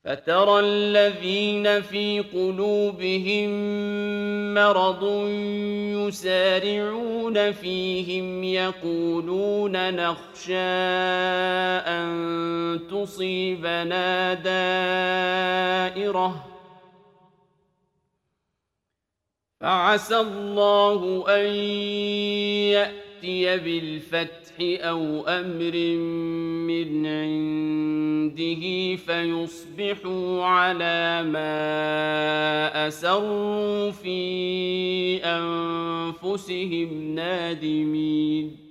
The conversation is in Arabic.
فترى الذين في قلوبهم مرض يسارعون فيهم يقولون نخشى أن تصيبنا دائرة فعسى الله أن يأتي بالفتح أو أمر من عنده فيصبحوا على ما أسروا في أنفسهم نادمين